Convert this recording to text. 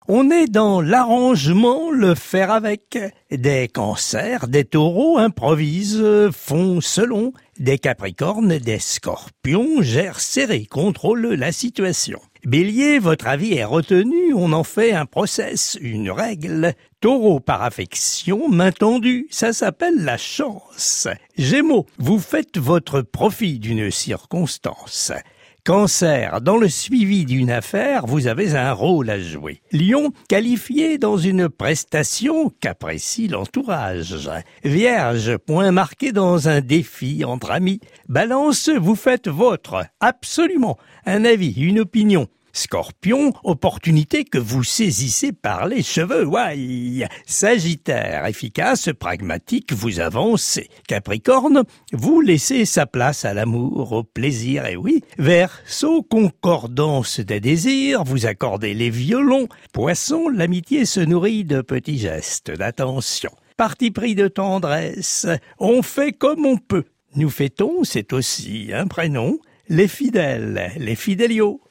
On est dans l'arrangement, le faire avec. Des cancers, des taureaux improvisent, font selon. Des capricornes, des scorpions gèrent serré, contrôlent la situation. Bélier, votre avis est retenu, on en fait un process, une règle. Taureau, par affection, main tendue, ça s'appelle la chance. Gémeaux, vous faites votre profit d'une circonstance. Cancer, dans le suivi d'une affaire, vous avez un rôle à jouer. Lion, qualifié dans une prestation qu'apprécie l'entourage. Vierge, point marqué dans un défi entre amis. Balance, vous faites votre, absolument, un avis, une opinion. Scorpion, opportunité que vous saisissez par les cheveux, ouaille. Sagittaire, efficace, pragmatique, vous avancez. Capricorne, vous laissez sa place à l'amour, au plaisir, et oui. Verseau, concordance des désirs, vous accordez les violons. Poisson, l'amitié se nourrit de petits gestes d'attention. Parti pris de tendresse, on fait comme on peut. Nous fêtons, c'est aussi un prénom, les fidèles, les fidélios.